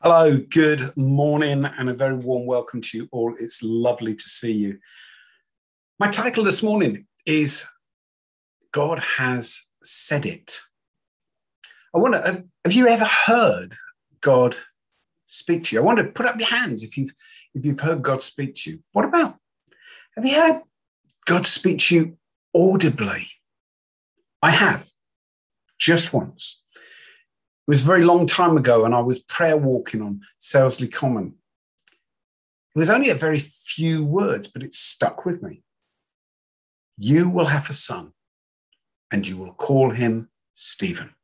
Hello, good morning, and a very warm welcome to you all. It's lovely to see you. My title this morning is God Has Said It. I wonder, have you ever heard God speak to you? I wonder, put up your hands if you've heard God speak to you. What about, have you heard God speak to you audibly? I have, just once. It was a very long time ago, and I was prayer walking on Salesley Common. It was only a very few words, but it stuck with me. You will have a son, and you will call him Stephen.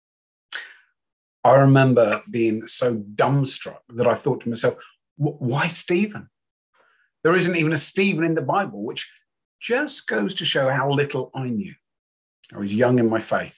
I remember being so dumbstruck that I thought to myself, why Stephen? There isn't even a Stephen in the Bible, which just goes to show how little I knew. I was young in my faith.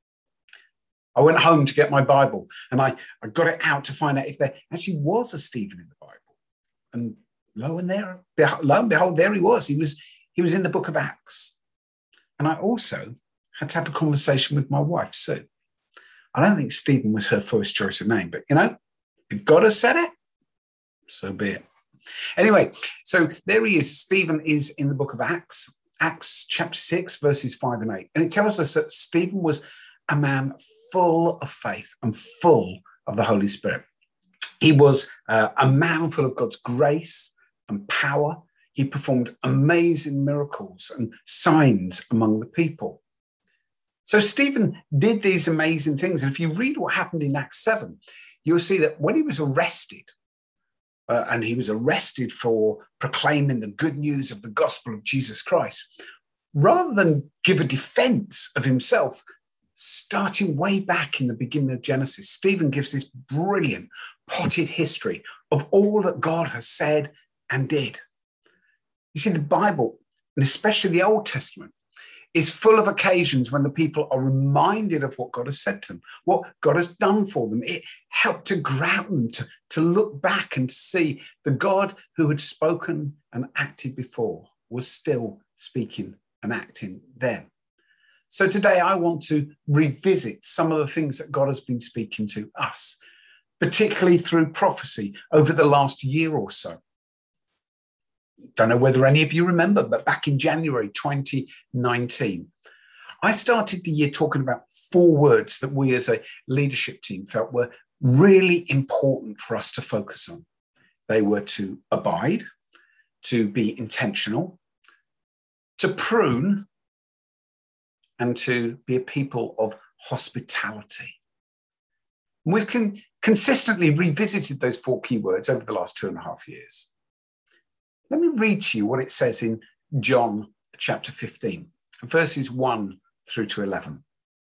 I went home to get my Bible, and I got it out to find out if there actually was a Stephen in the Bible. And lo and behold, there he was. He was in the book of Acts. And I also had to have a conversation with my wife, Sue. I don't think Stephen was her first choice of name, but if God has said it, so be it. Anyway, so there he is. Stephen is in the book of Acts, Acts chapter 6, verses 5 and 8. And it tells us that Stephen was a man full of faith and full of the Holy Spirit. He was a man full of God's grace and power. He performed amazing miracles and signs among the people. So Stephen did these amazing things. And if you read what happened in Acts 7, you'll see that when he was arrested, and he was arrested for proclaiming the good news of the gospel of Jesus Christ, rather than give a defense of himself, starting way back in the beginning of Genesis, Stephen gives this brilliant potted history of all that God has said and did. You see, the Bible, and especially the Old Testament, is full of occasions when the people are reminded of what God has said to them, what God has done for them. It helped to ground them, to look back and see the God who had spoken and acted before was still speaking and acting then. So today I want to revisit some of the things that God has been speaking to us, particularly through prophecy over the last year or so. Don't know whether any of you remember, but back in January 2019, I started the year talking about 4 words that we as a leadership team felt were really important for us to focus on. They were to abide, to be intentional, to prune, and to be a people of hospitality. We've consistently revisited those 4 key words over the last 2.5 years. Let me read to you what it says in John chapter 15, verses 1 through to 11.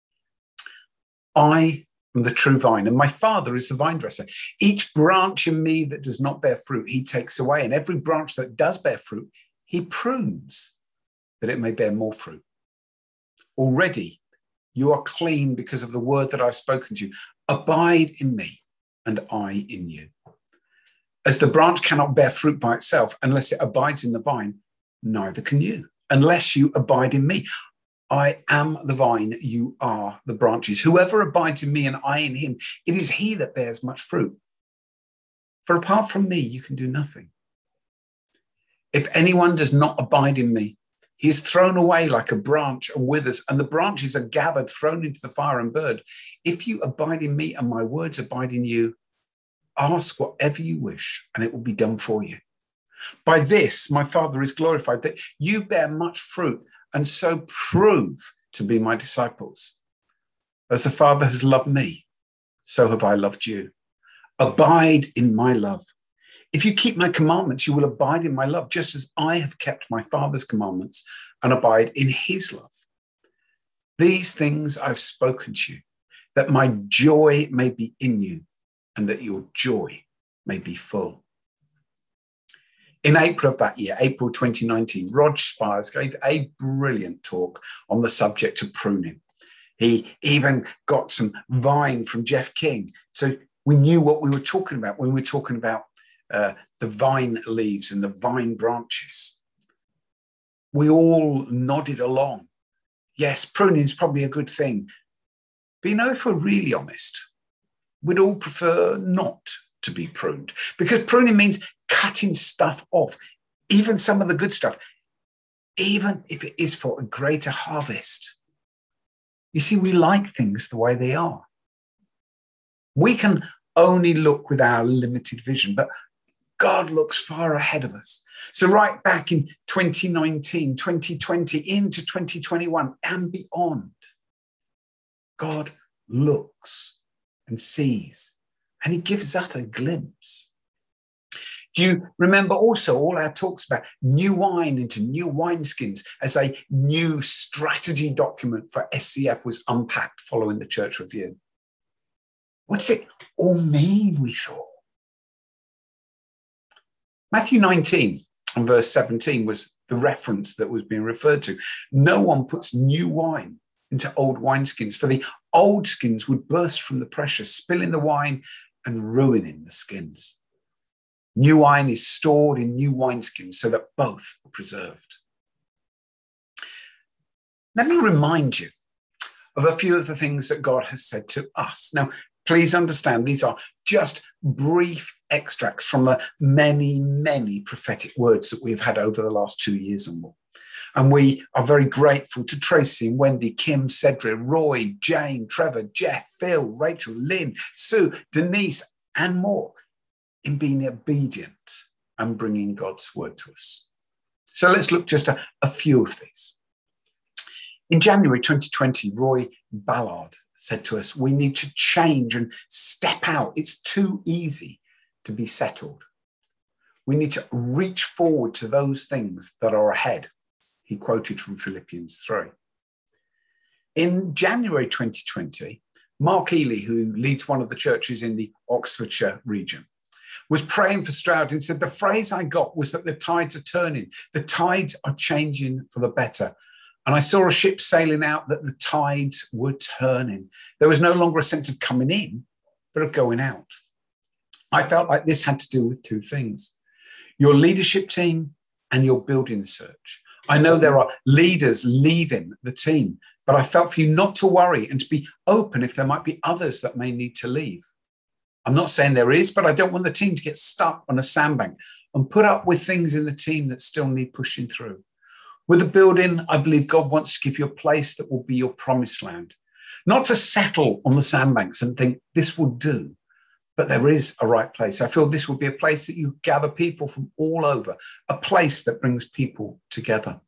I am the true vine, and my Father is the vine dresser. Each branch in me that does not bear fruit, he takes away, and every branch that does bear fruit, he prunes, that it may bear more fruit. Already you are clean because of the word that I've spoken to you. Abide in me, and I in you. As the branch cannot bear fruit by itself unless it abides in the vine, neither can you, unless you abide in me. I am the vine, you are the branches. Whoever abides in me and I in him, it is he that bears much fruit. For apart from me, you can do nothing. If anyone does not abide in me, he is thrown away like a branch and withers, and the branches are gathered, thrown into the fire and burned. If you abide in me and my words abide in you, ask whatever you wish, and it will be done for you. By this, my Father is glorified, that you bear much fruit, and so prove to be my disciples. As the Father has loved me, so have I loved you. Abide in my love. If you keep my commandments, you will abide in my love, just as I have kept my Father's commandments and abide in his love. These things I've spoken to you, that my joy may be in you and that your joy may be full. In April of that year, April 2019, Rog Spires gave a brilliant talk on the subject of pruning. He even got some vine from Jeff King. So we knew what we were talking about when we were talking about the vine leaves and the vine branches. We all nodded along. Yes, pruning is probably a good thing. But if we're really honest, we'd all prefer not to be pruned, because pruning means cutting stuff off, even some of the good stuff, even if it is for a greater harvest. You see, we like things the way they are. We can only look with our limited vision, but God looks far ahead of us. So right back in 2019, 2020, into 2021 and beyond, God looks and sees, and he gives us a glimpse. Do you remember also all our talks about new wine into new wineskins as a new strategy document for SCF was unpacked following the church review? What's it all mean, we thought? Matthew 19 and verse 17 was the reference that was being referred to. No one puts new wine into old wineskins, for the old skins would burst from the pressure, spilling the wine and ruining the skins. New wine is stored in new wineskins so that both are preserved. Let me remind you of a few of the things that God has said to us. Now, please understand, these are just brief extracts from the many, many prophetic words that we've had over the last 2 years and more. And we are very grateful to Tracy and Wendy, Kim, Cedric, Roy, Jane, Trevor, Jeff, Phil, Rachel, Lynn, Sue, Denise, and more in being obedient and bringing God's word to us. So let's look just a few of these. In January 2020, Roy Ballard said to us, we need to change and step out. It's too easy to be settled. We need to reach forward to those things that are ahead. He quoted from Philippians 3. In January 2020, Mark Ely, who leads one of the churches in the Oxfordshire region, was praying for Stroud and said, the phrase I got was that the tides are turning. The tides are changing for the better. And I saw a ship sailing out that the tides were turning. There was no longer a sense of coming in, but of going out. I felt like this had to do with two things: your leadership team and your building search. I know there are leaders leaving the team, but I felt for you not to worry and to be open if there might be others that may need to leave. I'm not saying there is, but I don't want the team to get stuck on a sandbank and put up with things in the team that still need pushing through. With the building, I believe God wants to give you a place that will be your promised land, not to settle on the sandbanks and think this will do, but there is a right place. I feel this will be a place that you gather people from all over, a place that brings people together.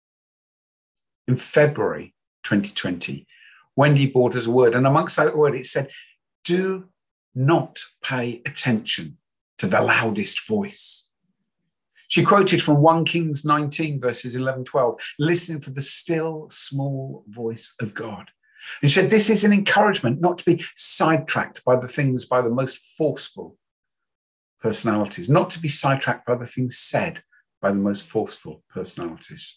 In February 2020, Wendy brought us a word, and amongst that word, it said, do not pay attention to the loudest voice. She quoted from 1 Kings 19, verses 11-12, listen for the still, small voice of God. And she said, this is an encouragement not to be sidetracked by the most forceful personalities, not to be sidetracked by the things said by the most forceful personalities.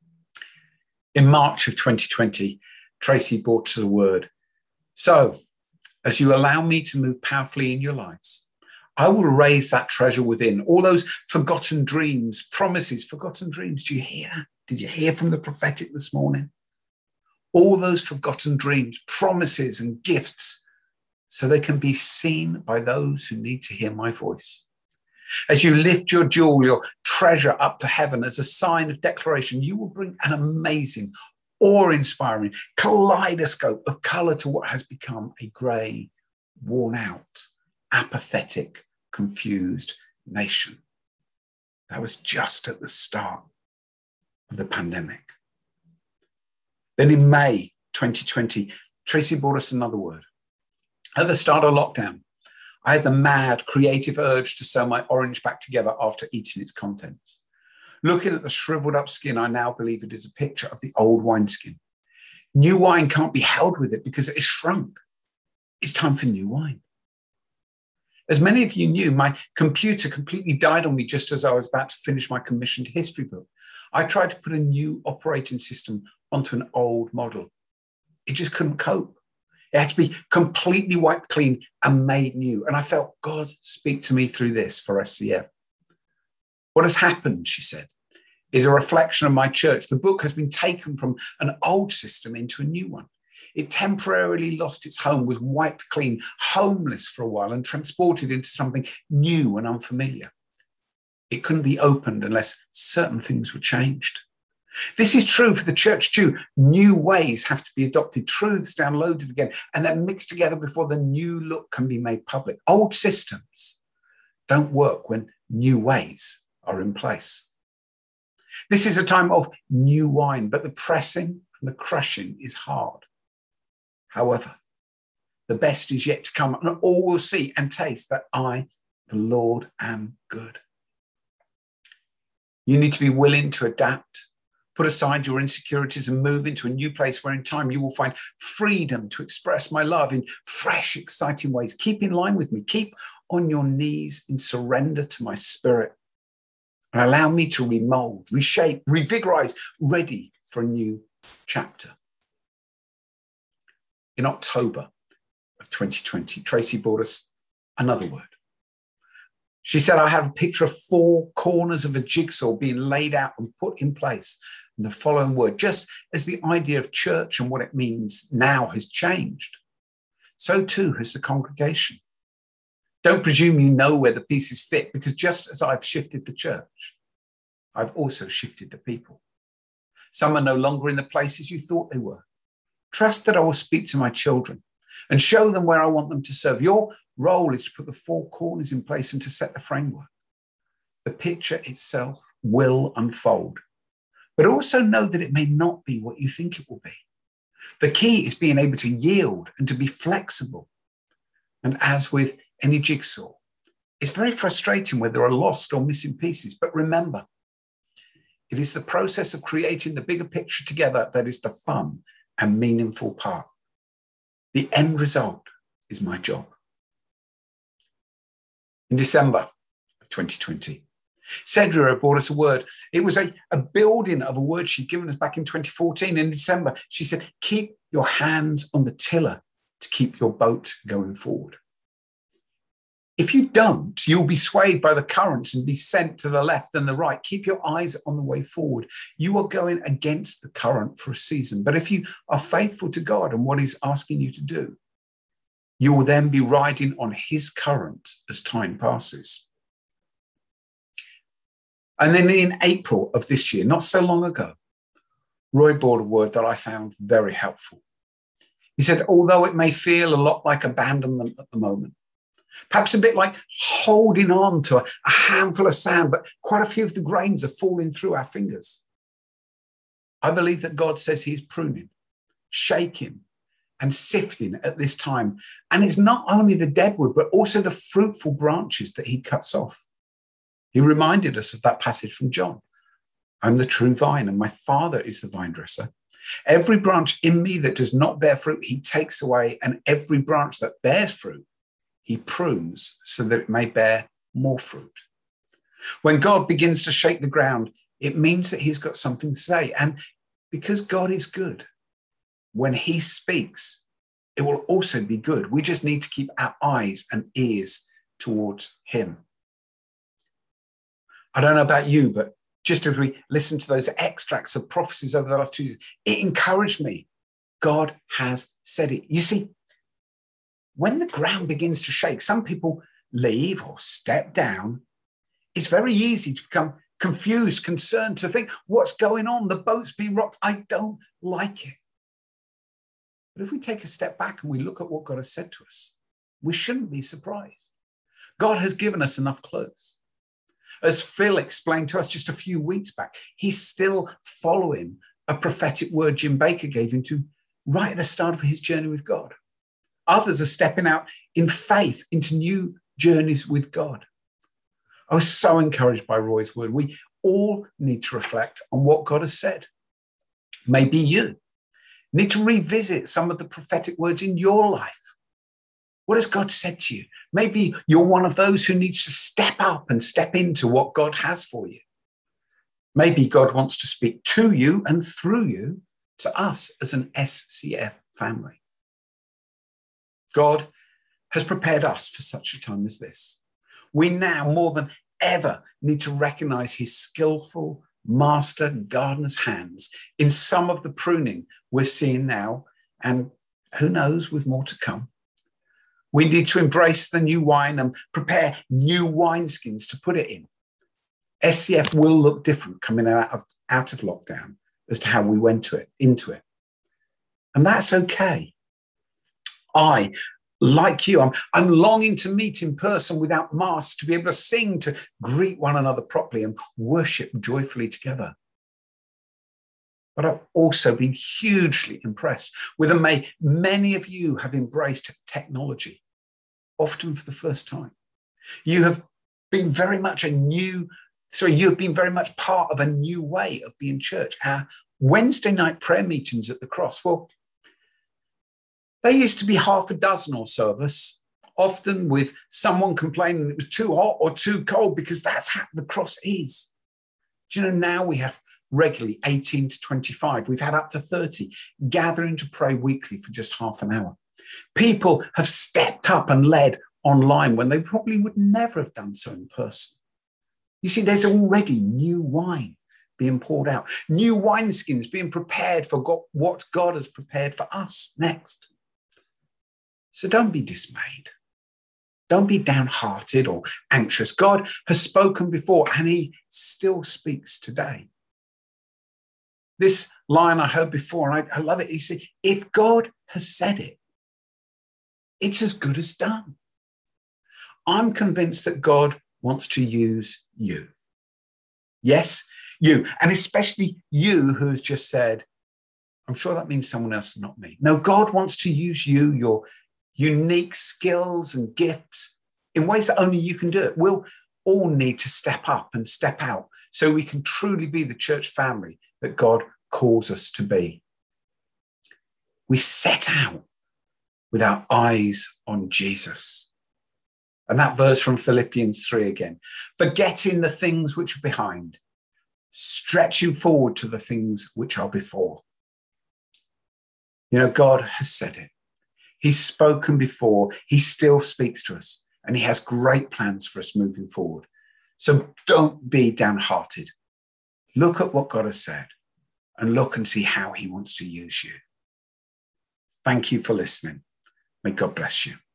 In March of 2020, Tracy brought us a word. So, as you allow me to move powerfully in your lives, I will raise that treasure within, all those forgotten dreams, promises, forgotten dreams. Do you hear that? Did you hear from the prophetic this morning? All those forgotten dreams, promises and gifts, so they can be seen by those who need to hear my voice. As you lift your jewel, your treasure up to heaven as a sign of declaration, you will bring an amazing, awe-inspiring kaleidoscope of colour to what has become a grey, worn-out, apathetic, confused nation. That was just at the start of the pandemic. Then in May 2020, Tracy brought us another word. At the start of lockdown, I had the mad, creative urge to sew my orange back together after eating its contents. Looking at the shriveled up skin, I now believe it is a picture of the old wineskin. New wine can't be held with it because it is shrunk. It's time for new wine. As many of you knew, my computer completely died on me just as I was about to finish my commissioned history book. I tried to put a new operating system onto an old model. It just couldn't cope. It had to be completely wiped clean and made new. And I felt God speak to me through this for SCF. What has happened, she said, is a reflection of my church. The book has been taken from an old system into a new one. It temporarily lost its home, was wiped clean, homeless for a while, and transported into something new and unfamiliar. It couldn't be opened unless certain things were changed. This is true for the church too. New ways have to be adopted, truths downloaded again, and then mixed together before the new look can be made public. Old systems don't work when new ways are in place. This is a time of new wine, but the pressing and the crushing is hard. However, the best is yet to come, and all will see and taste that I, the Lord, am good. You need to be willing to adapt, put aside your insecurities and move into a new place where in time you will find freedom to express my love in fresh, exciting ways. Keep in line with me. Keep on your knees in surrender to my spirit and allow me to remold, reshape, revigorize, ready for a new chapter. In October of 2020, Tracy brought us another word. She said, I have a picture of 4 corners of a jigsaw being laid out and put in place. And the following word, just as the idea of church and what it means now has changed, so too has the congregation. Don't presume you know where the pieces fit, because just as I've shifted the church, I've also shifted the people. Some are no longer in the places you thought they were. Trust that I will speak to my children and show them where I want them to serve. Your role is to put the 4 corners in place and to set the framework. The picture itself will unfold, but also know that it may not be what you think it will be. The key is being able to yield and to be flexible. And as with any jigsaw, it's very frustrating where there are lost or missing pieces. But remember, it is the process of creating the bigger picture together that is the fun and meaningful part. The end result is my job. In December of 2020, Cedra brought us a word. It was a building of a word she'd given us back in 2014. In December, she said, keep your hands on the tiller to keep your boat going forward. If you don't, you'll be swayed by the currents and be sent to the left and the right. Keep your eyes on the way forward. You are going against the current for a season. But if you are faithful to God and what he's asking you to do, you will then be riding on his current as time passes. And then in April of this year, not so long ago, Roy brought a word that I found very helpful. He said, although it may feel a lot like abandonment at the moment, perhaps a bit like holding on to a handful of sand, but quite a few of the grains are falling through our fingers. I believe that God says he's pruning, shaking, and sifting at this time. And it's not only the dead wood, but also the fruitful branches that he cuts off. He reminded us of that passage from John. I'm the true vine, and my Father is the vine dresser. Every branch in me that does not bear fruit, he takes away, and every branch that bears fruit, he prunes so that it may bear more fruit. When God begins to shake the ground, it means that he's got something to say. And because God is good, when he speaks, it will also be good. We just need to keep our eyes and ears towards him. I don't know about you, but just as we listen to those extracts of prophecies over the last 2 years, it encouraged me. God has said it. You see, when the ground begins to shake, some people leave or step down. It's very easy to become confused, concerned, to think, what's going on? The boat's being rocked. I don't like it. But if we take a step back and we look at what God has said to us, we shouldn't be surprised. God has given us enough clues. As Phil explained to us just a few weeks back, he's still following a prophetic word Jim Baker gave him to right at the start of his journey with God. Others are stepping out in faith into new journeys with God. I was so encouraged by Roy's word. We all need to reflect on what God has said. Maybe you need to revisit some of the prophetic words in your life. What has God said to you? Maybe you're one of those who needs to step up and step into what God has for you. Maybe God wants to speak to you and through you to us as an SCF family. God has prepared us for such a time as this. We now, more than ever, need to recognize his skillful master gardener's hands in some of the pruning we're seeing now and who knows, with more to come. We need to embrace the new wine and prepare new wineskins to put it in. SCF will look different coming out of lockdown as to how we went into it. And that's okay. I, like you, I'm longing to meet in person without masks, to be able to sing, to greet one another properly and worship joyfully together. But I've also been hugely impressed with the way many of you have embraced technology, often for the first time. You have been very much you've been very much part of a new way of being church. Our Wednesday night prayer meetings at the Cross, well, they used to be half a dozen or so of us, often with someone complaining it was too hot or too cold, because that's how the Cross is. Do you know, now we have regularly 18 to 25. We've had up to 30 gathering to pray weekly for just half an hour. People have stepped up and led online when they probably would never have done so in person. You see, there's already new wine being poured out, new wineskins being prepared for what God has prepared for us next. So don't be dismayed. Don't be downhearted or anxious. God has spoken before and he still speaks today. This line I heard before, and I love it. He said, if God has said it, it's as good as done. I'm convinced that God wants to use you. Yes, you. And especially you who has just said, I'm sure that means someone else, not me. No, God wants to use you, your unique skills and gifts in ways that only you can do it. We'll all need to step up and step out so we can truly be the church family that God calls us to be. We set out with our eyes on Jesus. And that verse from Philippians 3 again, forgetting the things which are behind, stretching forward to the things which are before. You know, God has said it. He's spoken before. He still speaks to us, and he has great plans for us moving forward. So don't be downhearted. Look at what God has said and look and see how he wants to use you. Thank you for listening. May God bless you.